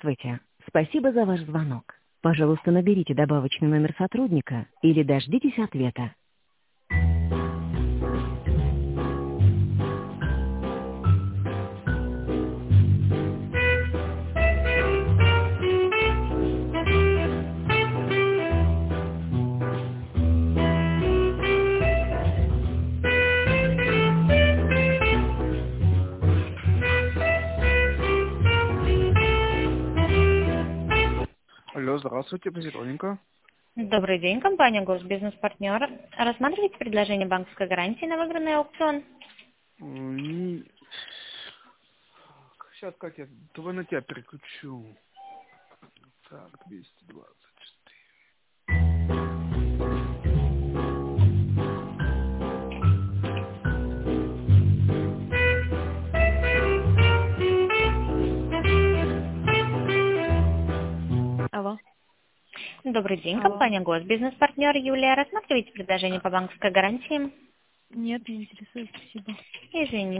Здравствуйте. Спасибо за ваш звонок. Пожалуйста, наберите добавочный номер сотрудника или дождитесь ответа. Алло, здравствуйте, Позитроненько. Добрый день, компания Госбизнес-партнер. Рассматриваете предложение банковской гарантии на выигранный аукцион? Сейчас как я ТВ на тебя переключу. Так, 224. Алло. Добрый день, Алло. компания Госбизнес-партнер. Юлия, рассматриваете предложение по банковской гарантии? Нет, не интересует, спасибо. Извините.